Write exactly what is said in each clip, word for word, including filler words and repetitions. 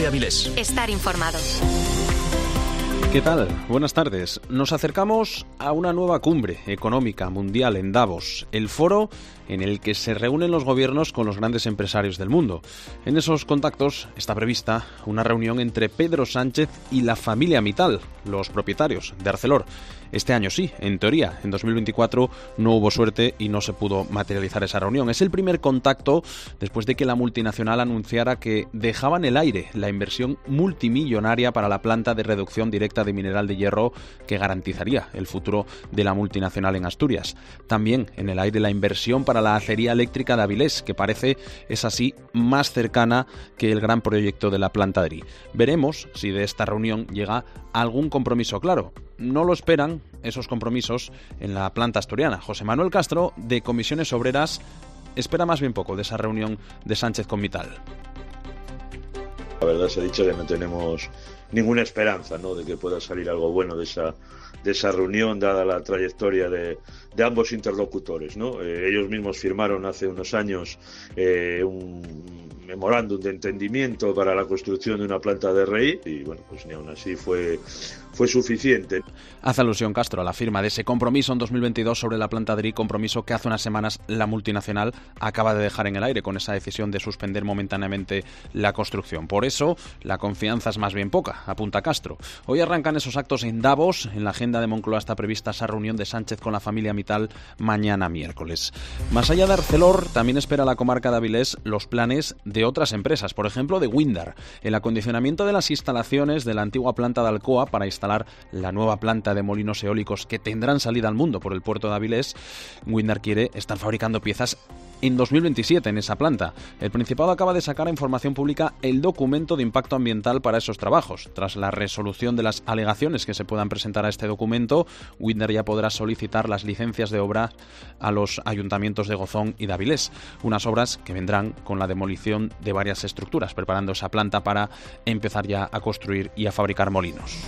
Avilés. Estar informado. ¿Qué tal? Buenas tardes. Nos acercamos a una nueva cumbre económica mundial en Davos, el foro en el que se reúnen los gobiernos con los grandes empresarios del mundo. En esos contactos está prevista una reunión entre Pedro Sánchez y la familia Mittal, los propietarios de Arcelor. Este año sí, en teoría, en dos mil veinticuatro no hubo suerte y no se pudo materializar esa reunión. Es el primer contacto después de que la multinacional anunciara que dejaba en el aire la inversión multimillonaria para la planta de reducción directa de mineral de hierro que garantizaría el futuro de la multinacional en Asturias. También en el aire la inversión para la acería eléctrica de Avilés, que parece, es así, más cercana que el gran proyecto de la planta de Dri. Veremos si de esta reunión llega algún compromiso claro. No lo esperan esos compromisos en la planta asturiana. José Manuel Castro, de Comisiones Obreras, espera más bien poco de esa reunión de Sánchez con Mittal. La verdad se ha dicho que no tenemos ninguna esperanza, ¿no?, de que pueda salir algo bueno de esa de esa reunión, dada la trayectoria de, de ambos interlocutores, ¿no? Eh, ellos mismos firmaron hace unos años eh, un memorándum de entendimiento para la construcción de una planta de R I y, bueno, pues ni aún así fue, fue suficiente. Hace alusión Castro a la firma de ese compromiso en dos mil veintidós sobre la planta de Dri, compromiso que hace unas semanas la multinacional acaba de dejar en el aire con esa decisión de suspender momentáneamente la construcción. Por eso, la confianza es más bien poca, apunta Castro. Hoy arrancan esos actos en Davos. En la agenda de Moncloa está prevista esa reunión de Sánchez con la familia Mittal mañana miércoles. Más allá de Arcelor, también espera la comarca de Avilés los planes de otras empresas, por ejemplo de Windar, el acondicionamiento de las instalaciones de la antigua planta de Alcoa para instalar la nueva planta de molinos eólicos que tendrán salida al mundo por el puerto de Avilés. Windar quiere estar fabricando piezas en dos mil veintisiete en esa planta. El Principado acaba de sacar a información pública el documento de impacto ambiental para esos trabajos. Tras la resolución de las alegaciones que se puedan presentar a este documento, Windar ya podrá solicitar las licencias de obra a los ayuntamientos de Gozón y de Avilés. Unas obras que vendrán con la demolición de varias estructuras, preparando esa planta para empezar ya a construir y a fabricar molinos.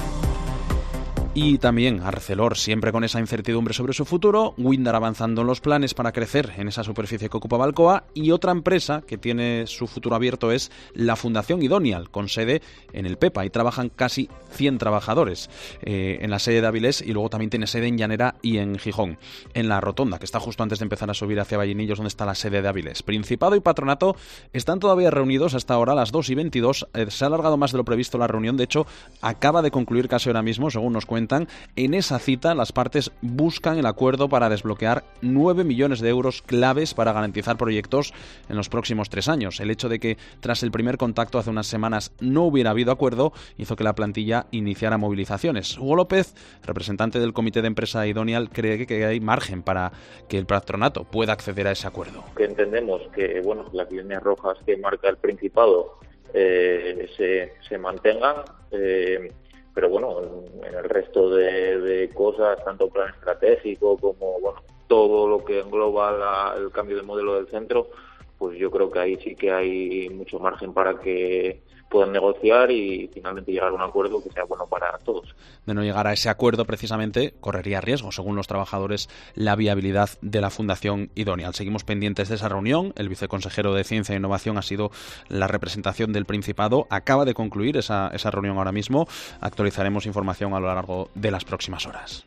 Y también Arcelor, siempre con esa incertidumbre sobre su futuro, Windar avanzando en los planes para crecer en esa superficie que ocupaba Alcoa, y otra empresa que tiene su futuro abierto es la Fundación Idonial, con sede en el Pepa, y trabajan casi cien trabajadores eh, en la sede de Avilés, y luego también tiene sede en Llanera y en Gijón, en la Rotonda, que está justo antes de empezar a subir hacia Vallinillos, donde está la sede de Avilés. Principado y Patronato están todavía reunidos hasta ahora a las dos y veintidós, eh, se ha alargado más de lo previsto la reunión, de hecho acaba de concluir casi ahora mismo, según nos cuentan. En esa cita, las partes buscan el acuerdo para desbloquear nueve millones de euros claves para garantizar proyectos en los próximos tres años. El hecho de que, tras el primer contacto hace unas semanas, no hubiera habido acuerdo, hizo que la plantilla iniciara movilizaciones. Hugo López, representante del Comité de Empresa Idonial, cree que hay margen para que el patronato pueda acceder a ese acuerdo. Que entendemos que, bueno, las líneas rojas que marca el Principado eh, se, se mantengan, eh, pero bueno, en el resto de, de cosas, tanto plan estratégico como, bueno, todo lo que engloba la, el cambio de modelo del centro, pues yo creo que ahí sí que hay mucho margen para que puedan negociar y finalmente llegar a un acuerdo que sea bueno para todos. De no llegar a ese acuerdo, precisamente, correría riesgo, según los trabajadores, la viabilidad de la Fundación Idonial. Seguimos pendientes de esa reunión. El viceconsejero de Ciencia e Innovación ha sido la representación del Principado. Acaba de concluir esa, esa reunión ahora mismo. Actualizaremos información a lo largo de las próximas horas.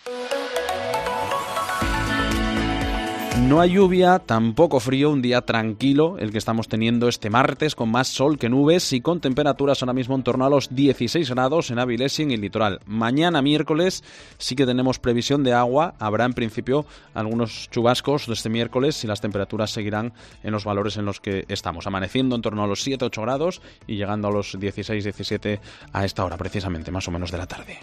No hay lluvia, tampoco frío, un día tranquilo el que estamos teniendo este martes, con más sol que nubes y con temperaturas ahora mismo en torno a los dieciséis grados en Avilés y en el litoral. Mañana miércoles sí que tenemos previsión de agua, habrá en principio algunos chubascos de este miércoles y las temperaturas seguirán en los valores en los que estamos, amaneciendo en torno a los siete ocho grados y llegando a los dieciséis diecisiete a esta hora precisamente, más o menos de la tarde.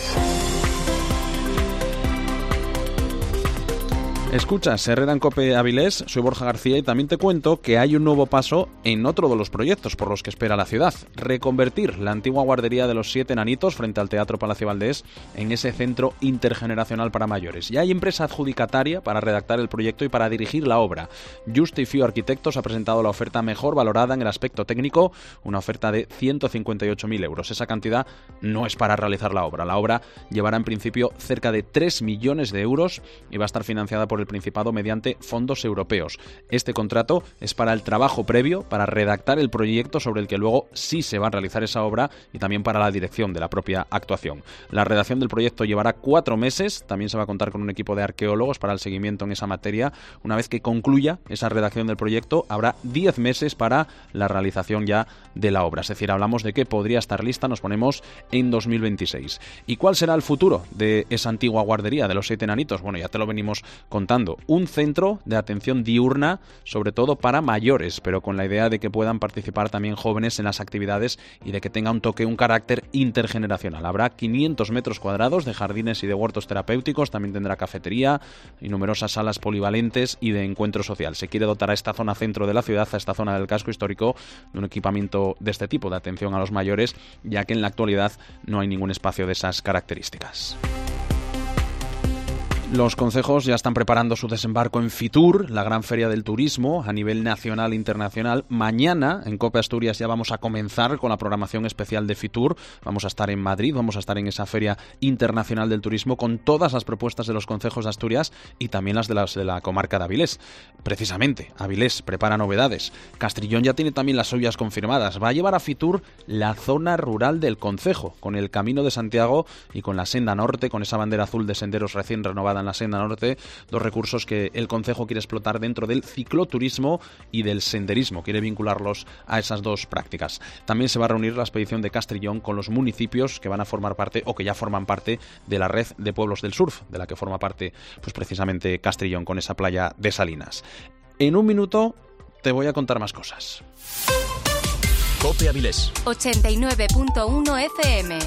Escuchas Herrera en COPE Avilés, soy Borja García y también te cuento que hay un nuevo paso en otro de los proyectos por los que espera la ciudad: reconvertir la antigua guardería de los Siete Enanitos frente al Teatro Palacio Valdés en ese centro intergeneracional para mayores. Ya hay empresa adjudicataria para redactar el proyecto y para dirigir la obra. Justifio Arquitectos ha presentado la oferta mejor valorada en el aspecto técnico, una oferta de ciento cincuenta y ocho mil euros. Esa cantidad no es para realizar la obra. La obra llevará en principio cerca de tres millones de euros y va a estar financiada por el el Principado mediante fondos europeos. Este contrato es para el trabajo previo, para redactar el proyecto sobre el que luego sí se va a realizar esa obra y también para la dirección de la propia actuación. La redacción del proyecto llevará cuatro meses, también se va a contar con un equipo de arqueólogos para el seguimiento en esa materia. Una vez que concluya esa redacción del proyecto, habrá diez meses para la realización ya de la obra. Es decir, hablamos de que podría estar lista, nos ponemos en dos mil veintiséis. ¿Y cuál será el futuro de esa antigua guardería de los siete enanitos? Bueno, ya te lo venimos contando. Un centro de atención diurna, sobre todo para mayores, pero con la idea de que puedan participar también jóvenes en las actividades y de que tenga un toque, un carácter intergeneracional. Habrá quinientos metros cuadrados de jardines y de huertos terapéuticos, también tendrá cafetería y numerosas salas polivalentes y de encuentro social. Se quiere dotar a esta zona centro de la ciudad, a esta zona del casco histórico, de un equipamiento de este tipo de atención a los mayores, ya que en la actualidad no hay ningún espacio de esas características. Los concejos ya están preparando su desembarco en Fitur, la gran feria del turismo a nivel nacional e internacional. Mañana en COPE Asturias ya vamos a comenzar con la programación especial de Fitur. Vamos a estar en Madrid, vamos a estar en esa feria internacional del turismo con todas las propuestas de los concejos de Asturias y también las de, las de la comarca de Avilés. Precisamente, Avilés prepara novedades. Castrillón ya tiene también las suyas confirmadas. Va a llevar a Fitur la zona rural del concejo, con el Camino de Santiago y con la Senda Norte, con esa bandera azul de senderos recién renovada en la Senda Norte, dos recursos que el concejo quiere explotar dentro del cicloturismo y del senderismo, quiere vincularlos a esas dos prácticas. También se va a reunir la expedición de Castrillón con los municipios que van a formar parte o que ya forman parte de la red de pueblos del surf, de la que forma parte pues precisamente Castrillón con esa playa de Salinas. En un minuto te voy a contar más cosas. COPE Avilés ochenta y nueve punto uno F M.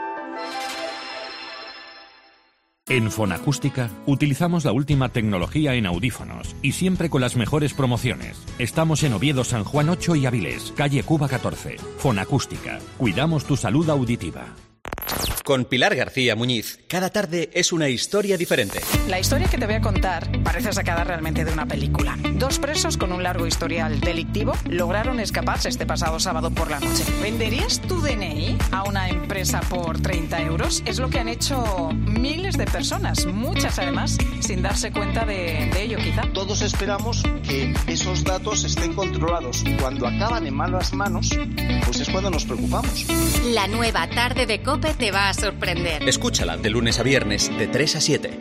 En Fonacústica utilizamos la última tecnología en audífonos y siempre con las mejores promociones. Estamos en Oviedo, San Juan ocho y Avilés, calle Cuba catorce. Fonacústica, cuidamos tu salud auditiva. Con Pilar García Muñiz, cada tarde es una historia diferente. La historia que te voy a contar parece sacada realmente de una película. Dos presos con un largo historial delictivo lograron escaparse este pasado sábado por la noche. ¿Venderías tu D N I a una empresa por treinta euros? Es lo que han hecho miles de personas, muchas además, sin darse cuenta de, de ello quizá. Todos esperamos que esos datos estén controlados. Cuando acaban en malas manos, pues es cuando nos preocupamos. La nueva tarde de COPE te va a sorprender. Escúchala de lunes a viernes de tres a siete.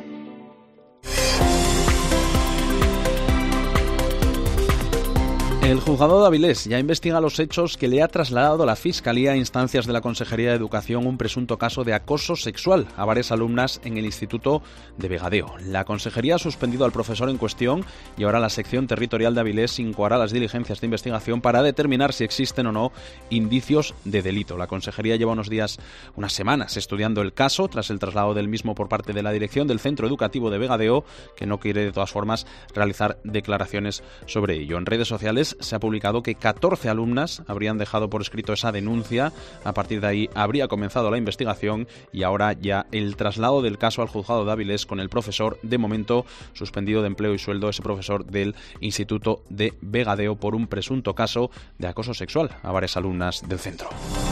El juzgado de Avilés ya investiga los hechos que le ha trasladado la Fiscalía a instancias de la Consejería de Educación un presunto caso de acoso sexual a varias alumnas en el Instituto de Vegadeo. La Consejería ha suspendido al profesor en cuestión y ahora la sección territorial de Avilés incoará las diligencias de investigación para determinar si existen o no indicios de delito. La Consejería lleva unos días, unas semanas, estudiando el caso tras el traslado del mismo por parte de la dirección del Centro Educativo de Vegadeo, que no quiere de todas formas realizar declaraciones sobre ello. En redes sociales se ha publicado que catorce alumnas habrían dejado por escrito esa denuncia. A partir de ahí habría comenzado la investigación y ahora ya el traslado del caso al juzgado de Avilés con el profesor, de momento suspendido de empleo y sueldo, ese profesor del Instituto de Vegadeo por un presunto caso de acoso sexual a varias alumnas del centro.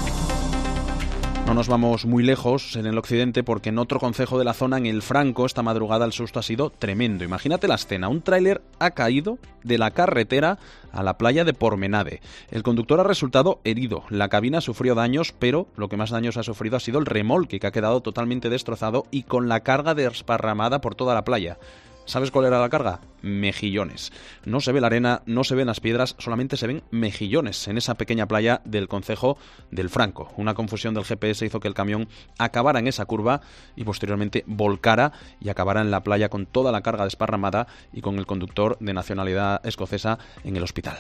No nos vamos muy lejos en el occidente porque en otro concejo de la zona, en el Franco, esta madrugada el susto ha sido tremendo. Imagínate la escena, un tráiler ha caído de la carretera a la playa de Pormenade. El conductor ha resultado herido, la cabina sufrió daños, pero lo que más daños ha sufrido ha sido el remolque, que ha quedado totalmente destrozado y con la carga desparramada por toda la playa. ¿Sabes cuál era la carga? Mejillones. No se ve la arena, no se ven las piedras, solamente se ven mejillones en esa pequeña playa del concejo del Franco. Una confusión del G P S hizo que el camión acabara en esa curva y posteriormente volcara y acabara en la playa con toda la carga desparramada y con el conductor de nacionalidad escocesa en el hospital.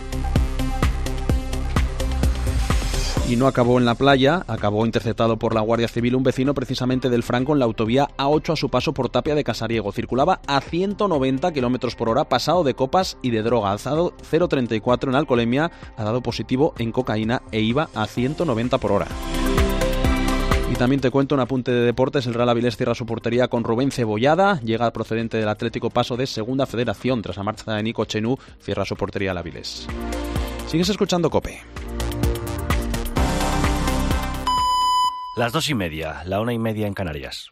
Y no acabó en la playa, acabó interceptado por la Guardia Civil un vecino precisamente del Franco en la autovía A ocho a su paso por Tapia de Casariego. Circulaba a ciento noventa kilómetros por hora, pasado de copas y de droga. Alzado cero coma treinta y cuatro en alcoholemia, ha dado positivo en cocaína e iba a ciento noventa por hora. Y también te cuento un apunte de deportes. El Real Avilés cierra su portería con Rubén Cebollada. Llega procedente del Atlético Paso de Segunda Federación. Tras la marcha de Nico Chenú, cierra su portería el Avilés. Sigues escuchando COPE. Las dos y media, la una y media en Canarias.